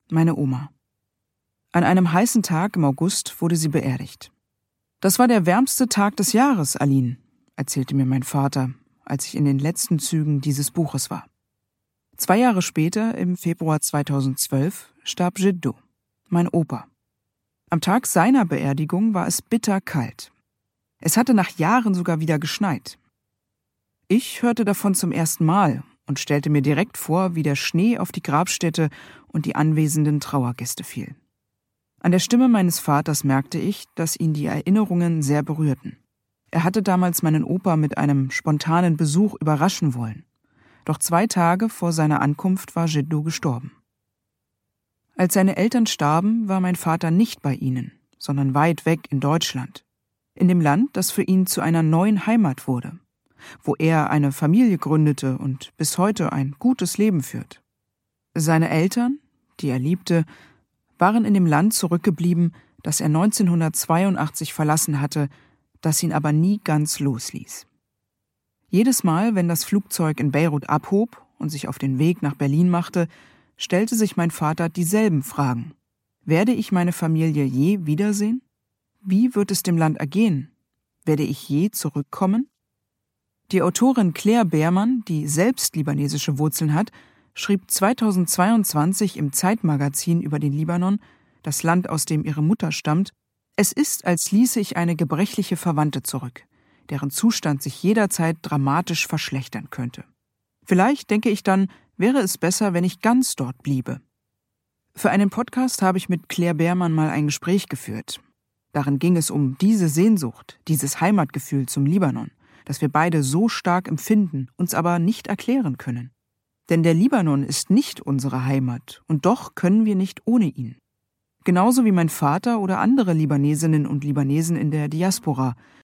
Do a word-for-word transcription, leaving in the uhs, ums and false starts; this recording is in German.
Meine Oma. An einem heißen Tag im August wurde sie beerdigt. »Das war der wärmste Tag des Jahres, Aline«, erzählte mir mein Vater, als ich in den letzten Zügen dieses Buches war. Zwei Jahre später, im Februar zweitausendzwölf, starb Jiddu, mein Opa. Am Tag seiner Beerdigung war es bitterkalt. Es hatte nach Jahren sogar wieder geschneit. Ich hörte davon zum ersten Mal und stellte mir direkt vor, wie der Schnee auf die Grabstätte und die anwesenden Trauergäste fiel. An der Stimme meines Vaters merkte ich, dass ihn die Erinnerungen sehr berührten. Er hatte damals meinen Opa mit einem spontanen Besuch überraschen wollen. Doch zwei Tage vor seiner Ankunft war Jiddu gestorben. Als seine Eltern starben, war mein Vater nicht bei ihnen, sondern weit weg in Deutschland. In dem Land, das für ihn zu einer neuen Heimat wurde, wo er eine Familie gründete und bis heute ein gutes Leben führt. Seine Eltern, die er liebte, waren in dem Land zurückgeblieben, das er neunzehnhundertzweiundachtzig verlassen hatte, das ihn aber nie ganz losließ. Jedes Mal, wenn das Flugzeug in Beirut abhob und sich auf den Weg nach Berlin machte, stellte sich mein Vater dieselben Fragen. Werde ich meine Familie je wiedersehen? Wie wird es dem Land ergehen? Werde ich je zurückkommen? Die Autorin Claire Beermann, die selbst libanesische Wurzeln hat, schrieb zweitausendzweiundzwanzig im Zeitmagazin über den Libanon, das Land, aus dem ihre Mutter stammt: Es ist, als ließe ich eine gebrechliche Verwandte zurück, deren Zustand sich jederzeit dramatisch verschlechtern könnte. Vielleicht, denke ich dann, wäre es besser, wenn ich ganz dort bliebe. Für einen Podcast habe ich mit Claire Beermann mal ein Gespräch geführt. Darin ging es um diese Sehnsucht, dieses Heimatgefühl zum Libanon, das wir beide so stark empfinden, uns aber nicht erklären können. Denn der Libanon ist nicht unsere Heimat, und doch können wir nicht ohne ihn. Genauso wie mein Vater oder andere Libanesinnen und Libanesen in der Diaspora,